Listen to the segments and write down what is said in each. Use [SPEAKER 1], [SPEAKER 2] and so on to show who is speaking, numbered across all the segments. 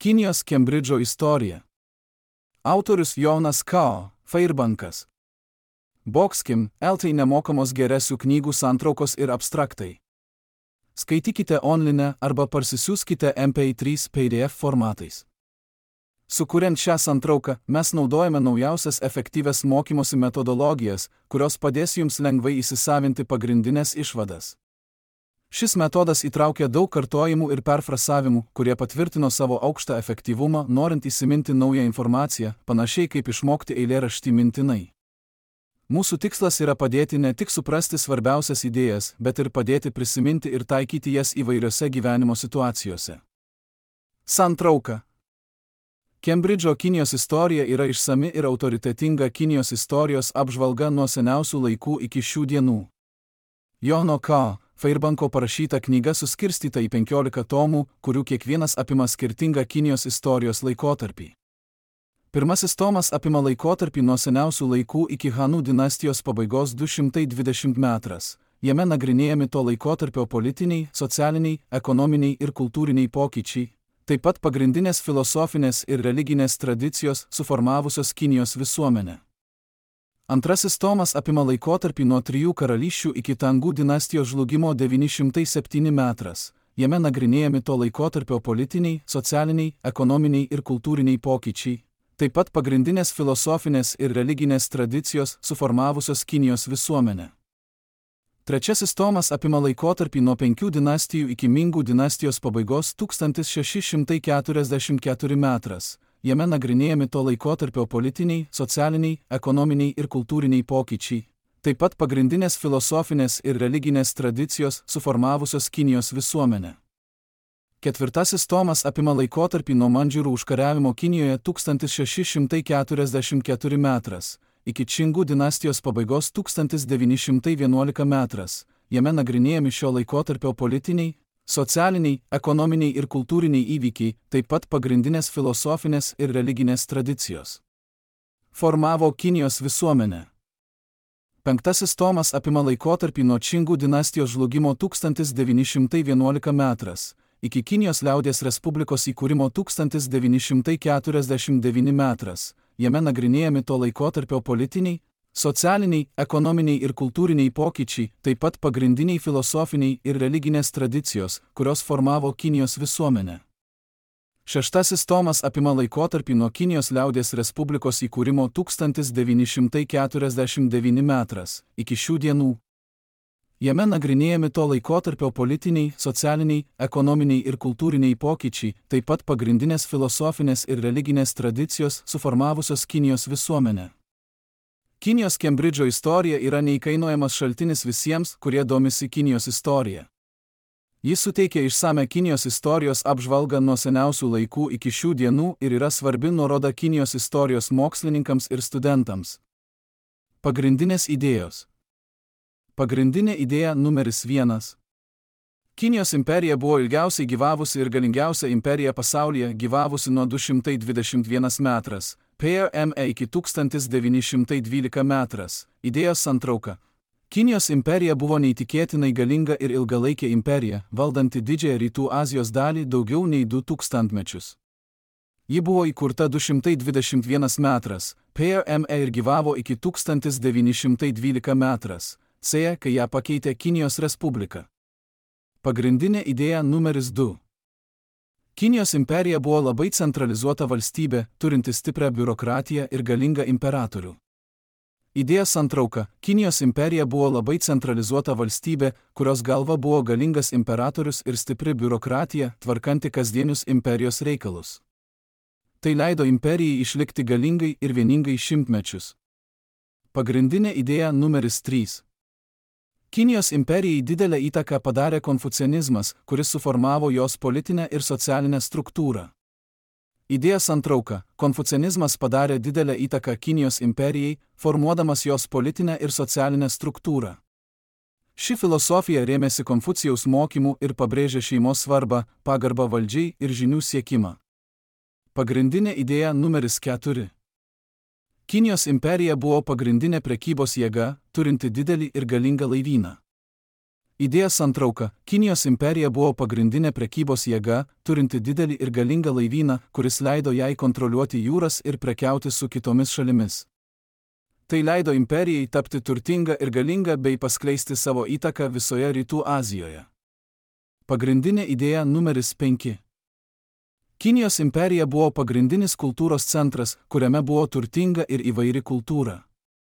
[SPEAKER 1] Kinijos Kembridžo istorija. Autorius Jonas Kao, Fairbankas. Boxkim, LT nemokamos geresių knygų santraukos ir abstraktai. Skaitykite online arba parsisiųskite MP3 PDF formatais. Sukuriant šią santrauką, mes naudojame naujausias efektyvias mokymosi metodologijas, kurios padės jums lengvai įsisavinti pagrindinės išvadas. Šis metodas įtraukia daug kartojimų ir perfrasavimų, kurie patvirtino savo aukštą efektyvumą, norint įsiminti naują informaciją, panašiai kaip išmokti eilėraštį mintinai. Mūsų tikslas yra padėti ne tik suprasti svarbiausias idėjas, bet ir padėti prisiminti ir taikyti jas įvairiose gyvenimo situacijose. Santrauka. Kembridžo Kinijos istorija yra išsami ir autoritetinga Kinijos istorijos apžvalga nuo seniausių laikų iki šių dienų. Jono Kao, Fairbanko parašyta knyga suskirstyta į 15 tomų, kurių kiekvienas apima skirtingą Kinijos istorijos laikotarpį. Pirmasis tomas apima laikotarpį nuo seniausių laikų iki Hanų dinastijos pabaigos 220 metras. Jame nagrinėjami to laikotarpio politiniai, socialiniai, ekonominiai ir kultūriniai pokyčiai, taip pat pagrindinės filosofinės ir religinės tradicijos suformavusios Kinijos visuomenę. Antrasis tomas apima laikotarpį nuo 3 karalysčių iki Tangų dinastijos žlugimo 907 metras. Jame nagrinėjami to laikotarpio politiniai, socialiniai, ekonominiai ir kultūriniai pokyčiai, taip pat pagrindinės filosofinės ir religinės tradicijos suformavusios Kinijos visuomenę. Trečiasis tomas apima laikotarpį nuo 5 dinastijų iki Mingų dinastijos pabaigos 1644 metras. Jame nagrinėjami to laikotarpio politiniai, socialiniai, ekonominiai ir kultūriniai pokyčiai, taip pat pagrindinės filosofinės ir religinės tradicijos suformavusios Kinijos visuomenę. Ketvirtasis tomas apima laikotarpį nuo Mandžiūrų užkariavimo Kinijoje 1644 metras, iki Čingų dinastijos pabaigos 1911 metras. Jame nagrinėjami šio laikotarpio politiniai, socialiniai, ekonominiai ir kultūriniai įvykiai, taip pat pagrindinės filosofinės ir religinės tradicijos. Formavo Kinijos visuomenę. Penktasis tomas apima laikotarpį nuo Čingų dinastijos žlugimo 1911 metras, iki Kinijos liaudies respublikos įkūrimo 1949 metras. Jame nagrinėjami to laikotarpio politiniai, socialiniai, ekonominiai ir kultūriniai pokyčiai, taip pat pagrindiniai filosofiniai ir religinės tradicijos, kurios formavo Kinijos visuomenę. Šeštasis tomas apima laikotarpį nuo Kinijos liaudies respublikos įkūrimo 1949 metras iki šių dienų. Jame nagrinėjami to laikotarpio politiniai, socialiniai, ekonominiai ir kultūriniai pokyčiai, taip pat pagrindinės filosofinės ir religinės tradicijos suformavusios Kinijos visuomenę. Kinijos Kembridžo istorija yra neįkainojamas šaltinis visiems, kurie domisi Kinijos istorija. Jis suteikia išsame Kinijos istorijos apžvalgą nuo seniausių laikų iki šių dienų ir yra svarbi nuoroda Kinijos istorijos mokslininkams ir studentams. Pagrindinės idėjos. Pagrindinė idėja numeris 1. Kinijos imperija buvo ilgiausiai gyvavusi ir galingiausia imperija pasaulyje, gyvavusi nuo 221 metras. PRME iki 1912 metras. Idėjos santrauka. Kinijos imperija buvo neįtikėtinai galinga ir ilgalaikė imperija, valdanti didžiąją Rytų Azijos dalį daugiau nei 2000 mečius. Ji buvo įkurta 221 metras, PRME ir gyvavo iki 1912 metras, C, kai ją pakeitė Kinijos Respublika. Pagrindinė idėja numeris 2. Kinijos imperija buvo labai centralizuota valstybė, turinti stiprią biurokratiją ir galingą imperatorių. Idėja santrauka. Kinijos imperija buvo labai centralizuota valstybė, kurios galva buvo galingas imperatorius ir stipri biurokratija, tvarkanti kasdienius imperijos reikalus. Tai leido imperijai išlikti galingai ir vieningai šimtmečius. Pagrindinė idėja numeris 3. Kinijos imperijai didelę įtaką padarė konfucianizmas, kuris suformavo jos politinę ir socialinę struktūrą. Idėja santrauka. Konfucianizmas padarė didelę įtaką Kinijos imperijai, formuodamas jos politinę ir socialinę struktūrą. Ši filosofija rėmėsi Konfucijaus mokymų ir pabrėžė šeimos svarbą, pagarbą valdžiai ir žinių siekimą. Pagrindinė idėja numeris 4. Kinijos imperija buvo pagrindinė prekybos jėga, turinti didelį ir galingą laivyną. Idėja santrauka. Kinijos imperija buvo pagrindinė prekybos jėga, turinti didelį ir galingą laivyną, kuris leido jai kontroliuoti jūras ir prekiauti su kitomis šalimis. Tai leido imperijai tapti turtinga ir galinga bei paskleisti savo įtaką visoje Rytų Azijoje. Pagrindinė idėja numeris 5. Kinijos imperija buvo pagrindinis kultūros centras, kuriame buvo turtinga ir įvairi kultūra.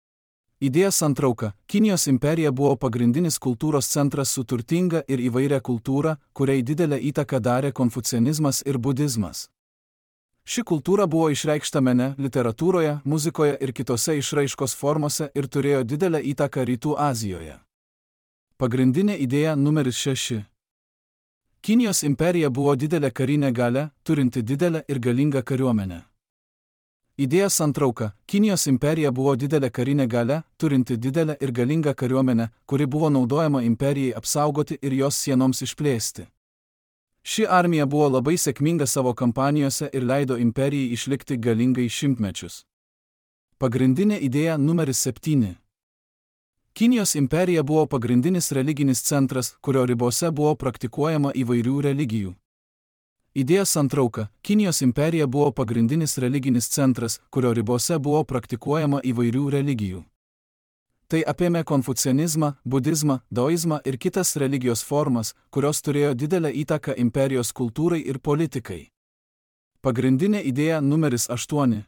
[SPEAKER 1] Idėja santrauka. Kinijos imperija buvo pagrindinis kultūros centras su turtinga ir įvairia kultūra, kuriai didelę įtaką darė konfucianizmas ir budizmas. Ši kultūra buvo išreikšta mene, literatūroje, muzikoje ir kitose išraiškos formose ir turėjo didelę įtaką Rytų Azijoje. Pagrindinė idėja numeris 6. Kinijos imperija buvo didelė karinė galia, turinti didelę ir galingą kariuomenę. Idėja santrauka. Kinijos imperija buvo didelė karinė galia, turinti didelę ir galingą kariuomenę, kuri buvo naudojama imperijai apsaugoti ir jos sienoms išplėsti. Ši armija buvo labai sėkminga savo kampanijose ir leido imperijai išlikti galingai šimtmečius. Pagrindinė idėja numeris 7. Kinijos imperija buvo pagrindinis religinis centras, kurio ribose buvo praktikuojama įvairių religijų. Idėja santrauka. Kinijos imperija buvo pagrindinis religinis centras, kurio ribose buvo praktikuojama įvairių religijų. Tai apėmė konfucianizmą, budizmą, daoizmą ir kitas religijos formas, kurios turėjo didelę įtaką imperijos kultūrai ir politikai. Pagrindinė idėja numeris 8.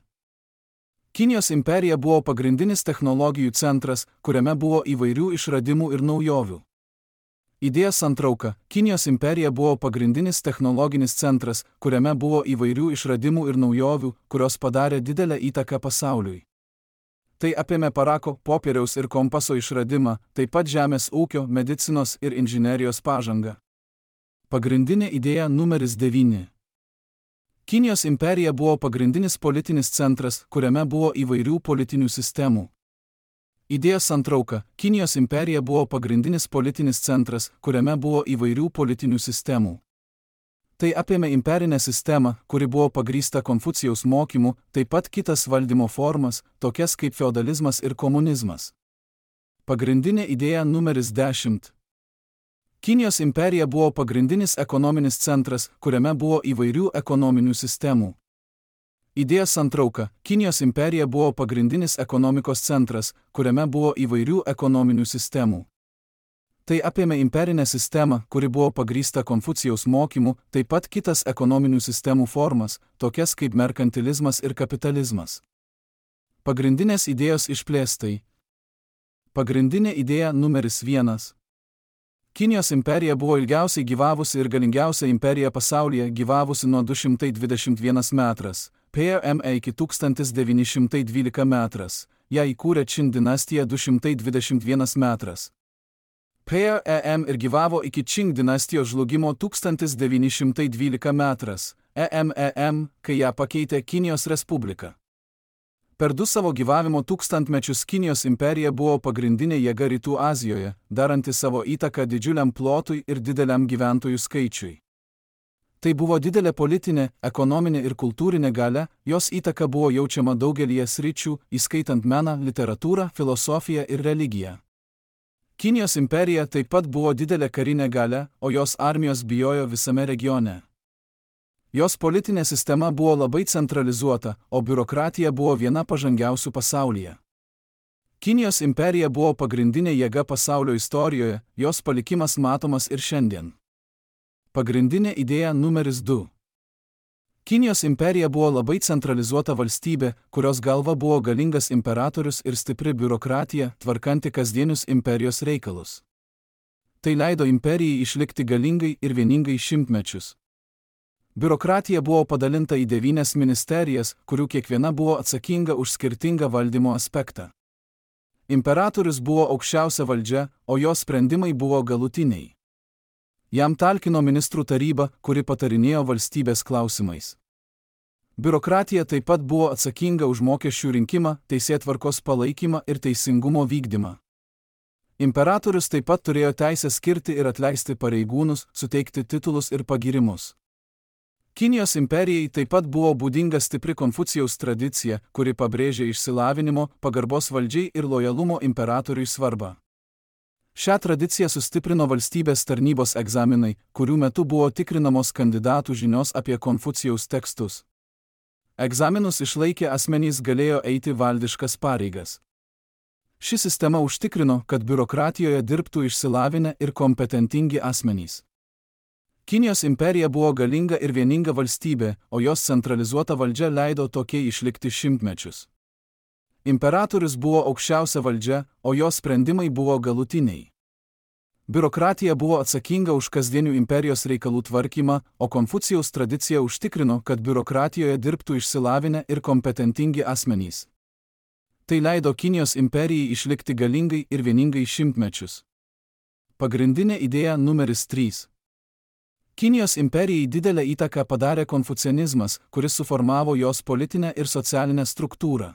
[SPEAKER 1] Kinijos imperija buvo pagrindinis technologijų centras, kuriame buvo įvairių išradimų ir naujovių. Idėja santrauka. Kinijos imperija buvo pagrindinis technologinis centras, kuriame buvo įvairių išradimų ir naujovių, kurios padarė didelę įtaką pasauliui. Tai apėmė parako, popieriaus ir kompaso išradimą, taip pat žemės ūkio, medicinos ir inžinerijos pažangą. Pagrindinė idėja numeris 9. Kinijos imperija buvo pagrindinis politinis centras, kuriame buvo įvairių politinių sistemų. Idėja santrauka. Kinijos imperija buvo pagrindinis politinis centras, kuriame buvo įvairių politinių sistemų. Tai apėmė imperinę sistemą, kuri buvo pagrįsta Konfucijaus mokymu, taip pat kitas valdymo formas, tokias kaip feodalizmas ir komunizmas. Pagrindinė idėja numeris 10. Kinijos imperija buvo pagrindinis ekonominis centras, kuriame buvo įvairių ekonominių sistemų. Idėja santrauka. Kinijos imperija buvo pagrindinis ekonomikos centras, kuriame buvo įvairių ekonominių sistemų. Tai apėmė imperinę sistemą, kuri buvo pagrįsta Konfucijaus mokymu, taip pat kitas ekonominių sistemų formas, tokias kaip merkantilizmas ir kapitalizmas. Pagrindinės idėjos išplėstai. Pagrindinė idėja numeris 1. Kinijos imperija buvo ilgiausiai gyvavusi ir galingiausia imperija pasaulyje, gyvavusi nuo 221 metras, PRMA iki 1912 metras, ją įkūrė Qin dinastija 221 metras. PREM ir gyvavo iki Qing dinastijos žlugimo 1912 metras, EMEM, kai ją pakeitė Kinijos Respublika. Per 2 savo gyvavimo tūkstantmečius Kinijos imperija buvo pagrindinė jėga Rytų Azijoje, daranti savo įtaką didžiuliam plotui ir dideliam gyventojų skaičiui. Tai buvo didelė politinė, ekonominė ir kultūrinė galia, jos įtaka buvo jaučiama daugelyje sričių, įskaitant meną, literatūrą, filosofiją ir religiją. Kinijos imperija taip pat buvo didelė karinė galia, o jos armijos bijojo visame regione. Jos politinė sistema buvo labai centralizuota, o biurokratija buvo viena pažangiausių pasaulyje. Kinijos imperija buvo pagrindinė jėga pasaulio istorijoje, jos palikimas matomas ir šiandien. Pagrindinė idėja numeris 2. Kinijos imperija buvo labai centralizuota valstybė, kurios galva buvo galingas imperatorius ir stipri biurokratija, tvarkanti kasdienius imperijos reikalus. Tai leido imperijai išlikti galingai ir vieningai šimtmečius. Biurokratija buvo padalinta į 9 ministerijas, kurių kiekviena buvo atsakinga už skirtingą valdymo aspektą. Imperatorius buvo aukščiausia valdžia, o jo sprendimai buvo galutiniai. Jam talkino ministrų taryba, kuri patarinėjo valstybės klausimais. Biurokratija taip pat buvo atsakinga už mokesčių rinkimą, teisėtvarkos palaikymą ir teisingumo vykdymą. Imperatorius taip pat turėjo teisę skirti ir atleisti pareigūnus, suteikti titulus ir pagirimus. Kinijos imperijai taip pat buvo būdinga stipri Konfucijaus tradicija, kuri pabrėžė išsilavinimo, pagarbos valdžiai ir lojalumo imperatoriui svarbą. Šią tradiciją sustiprino valstybės tarnybos egzaminai, kurių metu buvo tikrinamos kandidatų žinios apie Konfucijaus tekstus. Egzaminus išlaikę asmenys galėjo eiti valdiškas pareigas. Ši sistema užtikrino, kad biurokratijoje dirbtų išsilavinę ir kompetentingi asmenys. Kinijos imperija buvo galinga ir vieninga valstybė, o jos centralizuota valdžia leido tokiai išlikti šimtmečius. Imperatorius buvo aukščiausia valdžia, o jos sprendimai buvo galutiniai. Biurokratija buvo atsakinga už kasdienių imperijos reikalų tvarkymą, o Konfucijaus tradicija užtikrino, kad biurokratijoje dirbtų išsilavinę ir kompetentingi asmenys. Tai leido Kinijos imperijai išlikti galingai ir vieningai šimtmečius. Pagrindinė idėja numeris 3. Kinijos imperijai didelę įtaką padarė konfucianizmas, kuris suformavo jos politinę ir socialinę struktūrą.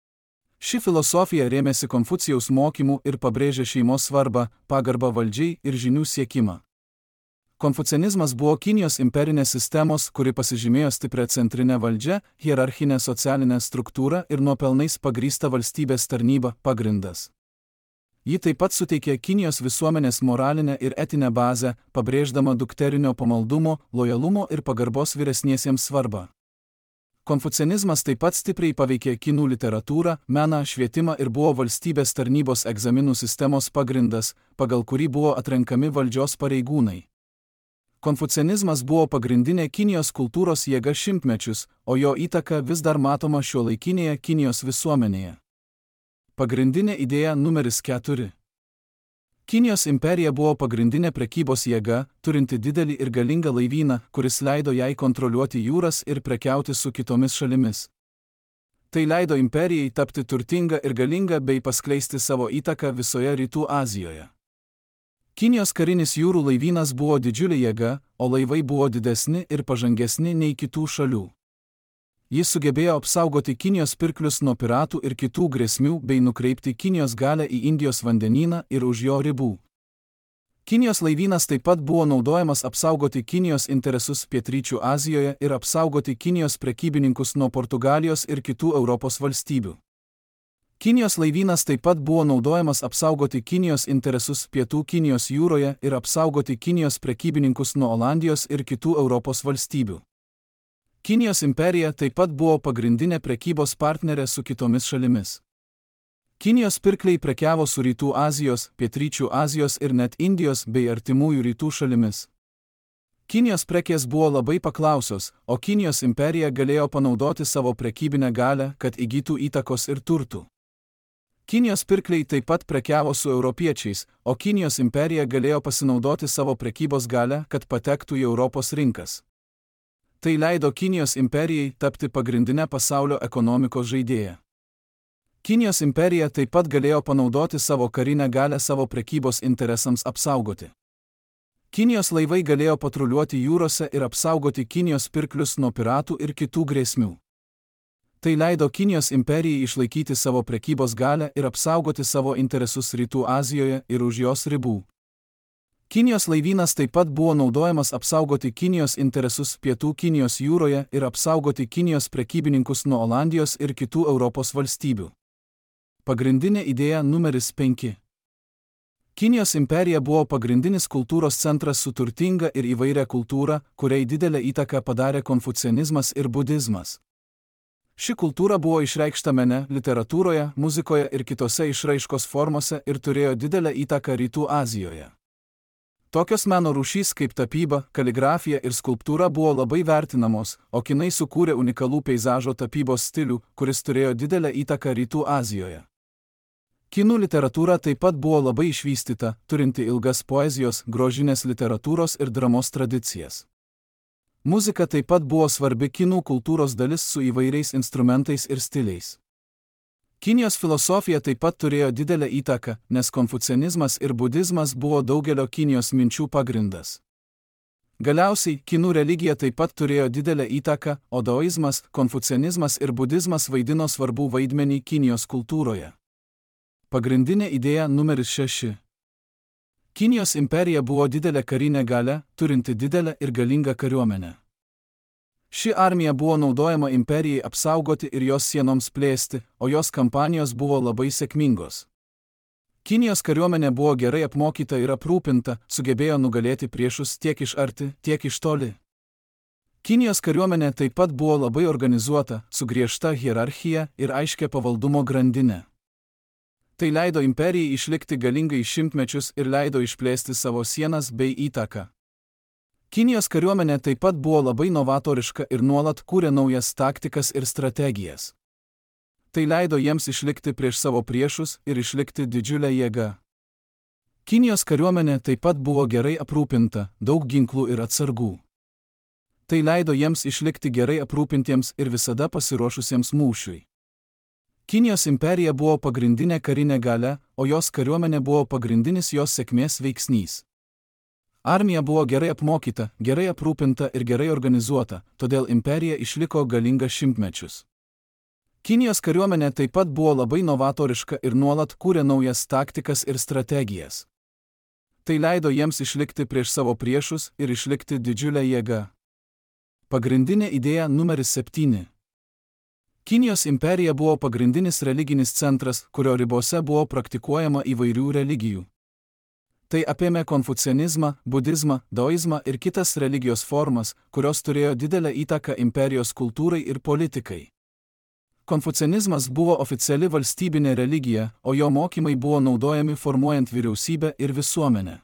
[SPEAKER 1] Ši filosofija rėmėsi Konfucijaus mokymu ir pabrėžė šeimos svarbą, pagarbą valdžiai ir žinių siekimą. Konfucianizmas buvo Kinijos imperinės sistemos, kuri pasižymėjo stiprią centrinę valdžią, hierarchinę socialinę struktūrą ir nuopelnais pagrįstą valstybės tarnybą pagrindas. Ji taip pat suteikė Kinijos visuomenės moralinę ir etinę bazę, pabrėždama dukterinio pamaldumo, lojalumo ir pagarbos vyresniesiems svarbą. Konfucianizmas taip pat stipriai paveikė kinų literatūrą, meną, švietimą ir buvo valstybės tarnybos egzaminų sistemos pagrindas, pagal kurį buvo atrenkami valdžios pareigūnai. Konfucianizmas buvo pagrindinė Kinijos kultūros jėga šimtmečius, o jo įtaka vis dar matoma šiuolaikinėje Kinijos visuomenėje. Pagrindinė idėja numeris 4. Kinijos imperija buvo pagrindinė prekybos jėga, turinti didelį ir galingą laivyną, kuris leido jai kontroliuoti jūras ir prekiauti su kitomis šalimis. Tai leido imperijai tapti turtinga ir galinga bei paskleisti savo įtaką visoje Rytų Azijoje. Kinijos karinis jūrų laivynas buvo didžiulė jėga, o laivai buvo didesni ir pažangesni nei kitų šalių. Jis sugebėjo apsaugoti Kinijos pirklius nuo piratų ir kitų grėsmių bei nukreipti Kinijos galią į Indijos vandenyną ir už jo ribų. Kinijos laivynas taip pat buvo naudojamas apsaugoti Kinijos interesus Pietryčių Azijoje ir apsaugoti Kinijos prekybininkus nuo Portugalijos ir kitų Europos valstybių. Kinijos laivynas taip pat buvo naudojamas apsaugoti Kinijos interesus Pietų Kinijos jūroje ir apsaugoti Kinijos prekybininkus nuo Olandijos ir kitų Europos valstybių. Kinijos imperija taip pat buvo pagrindinė prekybos partnerė su kitomis šalimis. Kinijos pirkliai prekiavo su Rytų Azijos, Pietryčių Azijos ir net Indijos bei artimųjų rytų šalimis. Kinijos prekės buvo labai paklausios, o Kinijos imperija galėjo panaudoti savo prekybinę galią, kad įgytų įtakos ir turtų. Kinijos pirkliai taip pat prekiavo su europiečiais, o Kinijos imperija galėjo pasinaudoti savo prekybos galią, kad patektų į Europos rinkas. Tai leido Kinijos imperijai tapti pagrindinę pasaulio ekonomikos žaidėją. Kinijos imperija taip pat galėjo panaudoti savo karinę galią savo prekybos interesams apsaugoti. Kinijos laivai galėjo patruliuoti jūrose ir apsaugoti Kinijos pirklius nuo piratų ir kitų grėsmių. Tai leido Kinijos imperijai išlaikyti savo prekybos galią ir apsaugoti savo interesus Rytų Azijoje ir už jos ribų. Kinijos laivynas taip pat buvo naudojamas apsaugoti Kinijos interesus Pietų Kinijos jūroje ir apsaugoti Kinijos prekybininkus nuo Olandijos ir kitų Europos valstybių. Pagrindinė idėja numeris 5. Kinijos imperija buvo pagrindinis kultūros centras su turtinga ir įvairia kultūra, kuriai didelę įtaką padarė konfucianizmas ir budizmas. Ši kultūra buvo išreikšta mene, literatūroje, muzikoje ir kitose išraiškos formose ir turėjo didelę įtaką Rytų Azijoje. Tokios meno rūšys kaip tapyba, kaligrafija ir skulptūra buvo labai vertinamos, o kinai sukūrė unikalų peizažo tapybos stilių, kuris turėjo didelę įtaką Rytų Azijoje. Kinų literatūra taip pat buvo labai išvystyta, turinti ilgas poezijos, grožinės literatūros ir dramos tradicijas. Muzika taip pat buvo svarbi kinų kultūros dalis su įvairiais instrumentais ir stiliais. Kinijos filosofija taip pat turėjo didelę įtaką, nes konfucianizmas ir budizmas buvo daugelio Kinijos minčių pagrindas. Galiausiai, kinų religija taip pat turėjo didelę įtaką, o daoizmas, konfucianizmas ir budizmas vaidino svarbų vaidmenį Kinijos kultūroje. Pagrindinė idėja numeris 6. Kinijos imperija buvo didelė karinė galia, turinti didelę ir galingą kariuomenę. Ši armija buvo naudojama imperijai apsaugoti ir jos sienoms plėsti, o jos kampanijos buvo labai sėkmingos. Kinijos kariuomenė buvo gerai apmokyta ir aprūpinta, sugebėjo nugalėti priešus tiek iš arti, tiek iš toli. Kinijos kariuomenė taip pat buvo labai organizuota, su griežta hierarchija ir aiškia pavaldumo grandinė. Tai leido imperijai išlikti galingai šimtmečius ir leido išplėsti savo sienas bei įtaką. Kinijos kariuomenė taip pat buvo labai novatoriška ir nuolat kūrė naujas taktikas ir strategijas. Tai leido jiems išlikti prieš savo priešus ir išlikti didžiulę jėgą. Kinijos kariuomenė taip pat buvo gerai aprūpinta, daug ginklų ir atsargų. Tai leido jiems išlikti gerai aprūpintiems ir visada pasiruošusiems mūšiui. Kinijos imperija buvo pagrindinė karinė galia, o jos kariuomenė buvo pagrindinis jos sėkmės veiksnys. Armija buvo gerai apmokyta, gerai aprūpinta ir gerai organizuota, todėl imperija išliko galinga šimtmečius. Kinijos kariuomenė taip pat buvo labai novatoriška ir nuolat kūrė naujas taktikas ir strategijas. Tai leido jiems išlikti prieš savo priešus ir išlikti didžiulę jėgą. Pagrindinė idėja numeris 7. Kinijos imperija buvo pagrindinis religinis centras, kurio ribose buvo praktikuojama įvairių religijų. Tai apėmė konfucianizmą, budizmą, daoizmą ir kitas religijos formas, kurios turėjo didelę įtaką imperijos kultūrai ir politikai. Konfucianizmas buvo oficiali valstybinė religija, o jo mokymai buvo naudojami formuojant vyriausybę ir visuomenę.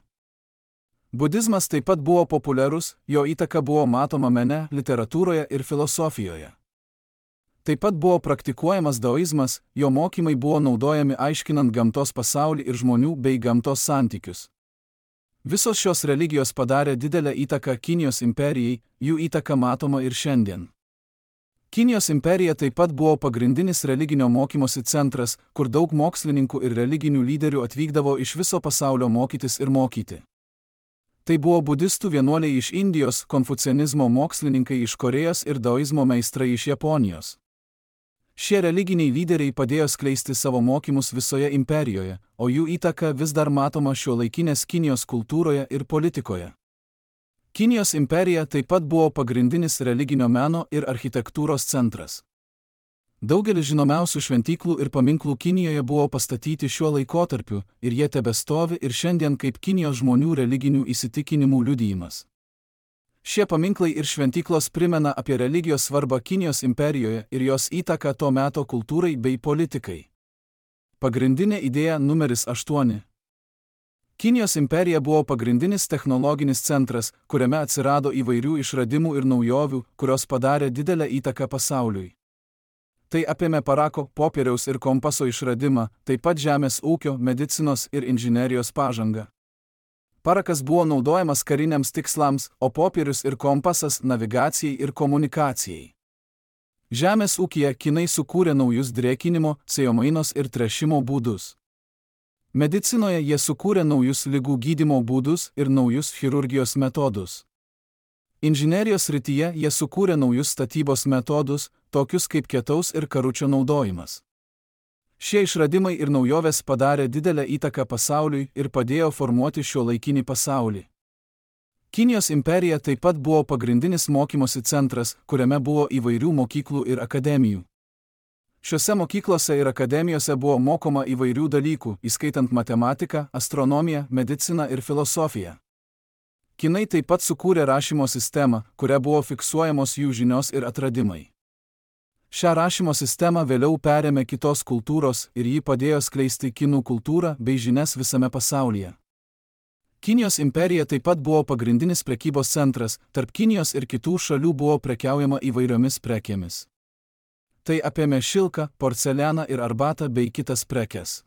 [SPEAKER 1] Budizmas taip pat buvo populiarus, jo įtaka buvo matoma mene, literatūroje ir filosofijoje. Taip pat buvo praktikuojamas daoizmas, jo mokymai buvo naudojami aiškinant gamtos pasaulį ir žmonių bei gamtos santykius. Visos šios religijos padarė didelę įtaką Kinijos imperijai, jų įtaka matoma ir šiandien. Kinijos imperija taip pat buvo pagrindinis religinio mokymosi centras, kur daug mokslininkų ir religinių lyderių atvykdavo iš viso pasaulio mokytis ir mokyti. Tai buvo budistų vienuoliai iš Indijos, konfucianizmo mokslininkai iš Korėjos ir daoizmo meistrai iš Japonijos. Šie religiniai lyderiai padėjo skleisti savo mokymus visoje imperijoje, o jų įtaka vis dar matoma šiuolaikinės Kinijos kultūroje ir politikoje. Kinijos imperija taip pat buvo pagrindinis religinio meno ir architektūros centras. Daugelis žinomiausių šventyklų ir paminklų Kinijoje buvo pastatyti šiuo laikotarpiu ir jie tebestovi ir šiandien kaip Kinijos žmonių religinių įsitikinimų liudijimas. Šie paminklai ir šventyklos primena apie religijos svarbą Kinijos imperijoje ir jos įtaką to meto kultūrai bei politikai. Pagrindinė idėja numeris 8. Kinijos imperija buvo pagrindinis technologinis centras, kuriame atsirado įvairių išradimų ir naujovių, kurios padarė didelę įtaką pasauliui. Tai apėmė parako, popieriaus ir kompaso išradimą, taip pat žemės ūkio, medicinos ir inžinerijos pažangą. Parakas buvo naudojamas kariniams tikslams, o popierius ir kompasas navigacijai ir komunikacijai. Žemės ūkyje kinai sukūrė naujus drėkinimo, sėjomainos ir tręšimo būdus. Medicinoje jie sukūrė naujus ligų gydymo būdus ir naujus chirurgijos metodus. Inžinerijos srityje jie sukūrė naujus statybos metodus, tokius kaip kietaus ir karučio naudojimas. Šie išradimai ir naujovės padarė didelę įtaką pasauliui ir padėjo formuoti šiuolaikinį pasaulį. Kinijos imperija taip pat buvo pagrindinis mokymosi centras, kuriame buvo įvairių mokyklų ir akademijų. Šiuose mokyklose ir akademijose buvo mokoma įvairių dalykų, įskaitant matematiką, astronomiją, mediciną ir filosofiją. Kinai taip pat sukūrė rašymo sistemą, kuria buvo fiksuojamos jų žinios ir atradimai. Šią rašymo sistemą vėliau perėmė kitos kultūros ir ji padėjo skleisti kinų kultūrą bei žinias visame pasaulyje. Kinijos imperija taip pat buvo pagrindinis prekybos centras, tarp Kinijos ir kitų šalių buvo prekiaujama įvairiomis prekėmis. Tai apėmė šilką, porcelianą ir arbatą bei kitas prekes.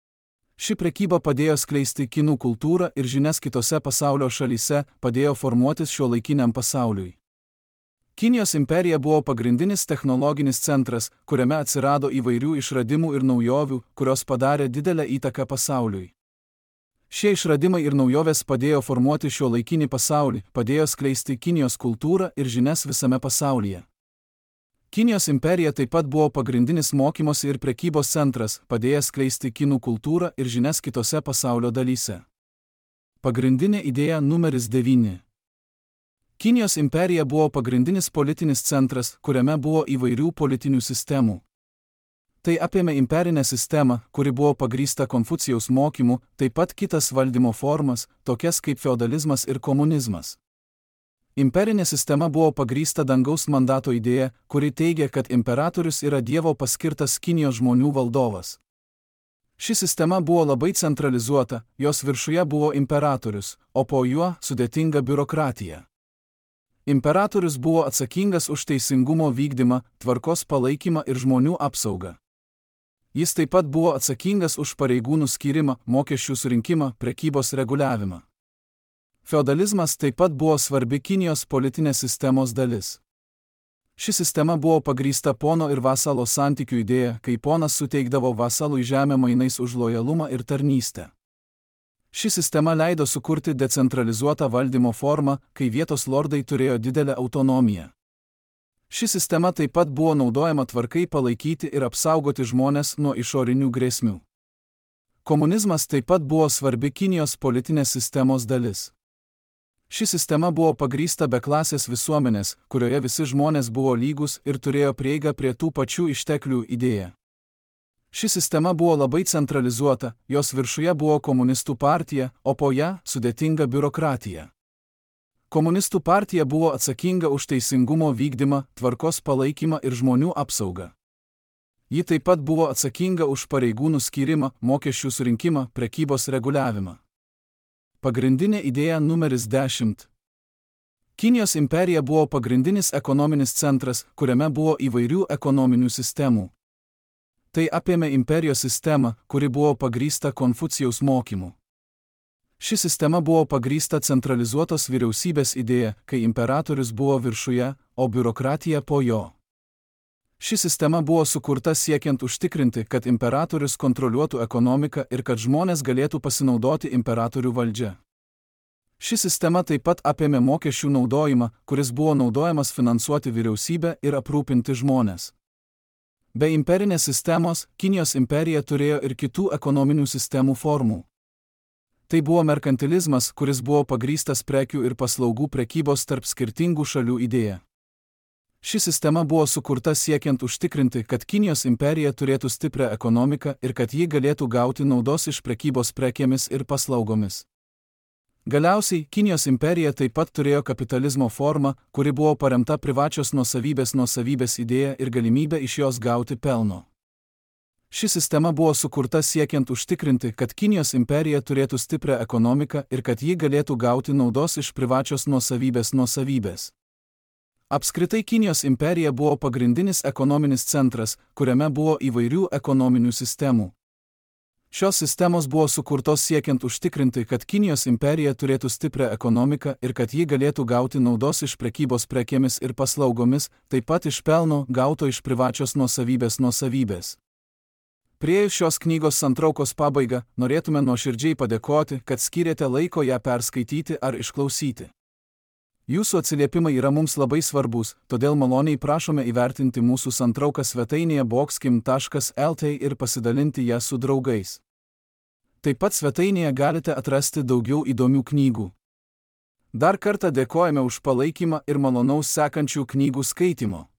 [SPEAKER 1] Ši prekyba padėjo skleisti kinų kultūrą ir žinias kitose pasaulio šalyse, padėjo formuotis šiuolaikiniam pasauliui. Kinijos imperija buvo pagrindinis technologinis centras, kuriame atsirado įvairių išradimų ir naujovių, kurios padarė didelę įtaką pasauliui. Šie išradimai ir naujovės padėjo formuoti šiuolaikinį pasaulį, padėjo skleisti Kinijos kultūrą ir žinias visame pasaulyje. Kinijos imperija taip pat buvo pagrindinis mokymosi ir prekybos centras, padėjęs skleisti kinų kultūrą ir žinias kitose pasaulio dalyse. Pagrindinė idėja numeris 9. Kinijos imperija buvo pagrindinis politinis centras, kuriame buvo įvairių politinių sistemų. Tai apėmė imperinę sistemą, kuri buvo pagrįsta Konfucijaus mokymu, taip pat kitas valdymo formas, tokias kaip feodalizmas ir komunizmas. Imperinė sistema buvo pagrįsta dangaus mandato idėja, kuri teigia, kad imperatorius yra Dievo paskirtas Kinijos žmonių valdovas. Ši sistema buvo labai centralizuota, jos viršuje buvo imperatorius, o po juo sudėtinga biurokratija. Imperatorius buvo atsakingas už teisingumo vykdymą, tvarkos palaikymą ir žmonių apsaugą. Jis taip pat buvo atsakingas už pareigūnų skyrimą, mokesčių surinkimą, prekybos reguliavimą. Feodalizmas taip pat buvo svarbi Kinijos politinės sistemos dalis. Ši sistema buvo pagrįsta pono ir vasalo santykių idėja, kai ponas suteikdavo vasalui žemę mainais už lojalumą ir tarnystę. Ši sistema leido sukurti decentralizuotą valdymo formą, kai vietos lordai turėjo didelę autonomiją. Ši sistema taip pat buvo naudojama tvarkai palaikyti ir apsaugoti žmones nuo išorinių grėsmių. Komunizmas taip pat buvo svarbi Kinijos politinės sistemos dalis. Ši sistema buvo pagrįsta beklasės visuomenės, kurioje visi žmonės buvo lygus ir turėjo prieigą prie tų pačių išteklių idėja. Ši sistema buvo labai centralizuota, jos viršuje buvo komunistų partija, o po ją sudėtinga biurokratija. Komunistų partija buvo atsakinga už teisingumo vykdymą, tvarkos palaikymą ir žmonių apsaugą. Ji taip pat buvo atsakinga už pareigūnų skyrimą, mokesčių surinkimą, prekybos reguliavimą. Pagrindinė idėja numeris 10. Kinijos imperija buvo pagrindinis ekonominis centras, kuriame buvo įvairių ekonominių sistemų. Tai apėmė imperijos sistemą, kuri buvo pagrįsta Konfucijaus mokymu. Ši sistema buvo pagrįsta centralizuotos vyriausybės idėja, kai imperatorius buvo viršuje, o biurokratija po jo. Ši sistema buvo sukurta siekiant užtikrinti, kad imperatorius kontroliuotų ekonomiką ir kad žmonės galėtų pasinaudoti imperatorių valdžia. Ši sistema taip pat apėmė mokesčių naudojimą, kuris buvo naudojamas finansuoti vyriausybę ir aprūpinti žmones. Be imperinės sistemos, Kinijos imperija turėjo ir kitų ekonominių sistemų formų. Tai buvo merkantilizmas, kuris buvo pagrįstas prekių ir paslaugų prekybos tarp skirtingų šalių idėja. Ši sistema buvo sukurta siekiant užtikrinti, kad Kinijos imperija turėtų stiprią ekonomiką ir kad ji galėtų gauti naudos iš prekybos prekėmis ir paslaugomis. Galiausiai, Kinijos imperija taip pat turėjo kapitalizmo formą, kuri buvo paremta privačios nuosavybės idėja ir galimybė iš jos gauti pelno. Ši sistema buvo sukurta siekiant užtikrinti, kad Kinijos imperija turėtų stiprią ekonomiką ir kad ji galėtų gauti naudos iš privačios nuosavybės. Apskritai Kinijos imperija buvo pagrindinis ekonominis centras, kuriame buvo įvairių ekonominių sistemų. Šios sistemos buvo sukurtos siekiant užtikrinti, kad Kinijos imperija turėtų stiprią ekonomiką ir kad ji galėtų gauti naudos iš prekybos prekėmis ir paslaugomis, taip pat iš pelno gauto iš privačios nuosavybės. Priėjus šios knygos santraukos pabaigą, norėtume nuoširdžiai padėkoti, kad skyrėte laiko ją perskaityti ar išklausyti. Jūsų atsiliepimai yra mums labai svarbus, todėl maloniai prašome įvertinti mūsų santrauką svetainėje boxkim.lt ir pasidalinti ją su draugais. Taip pat svetainėje galite atrasti daugiau įdomių knygų. Dar kartą dėkojame už palaikymą ir malonaus sekančių knygų skaitimo.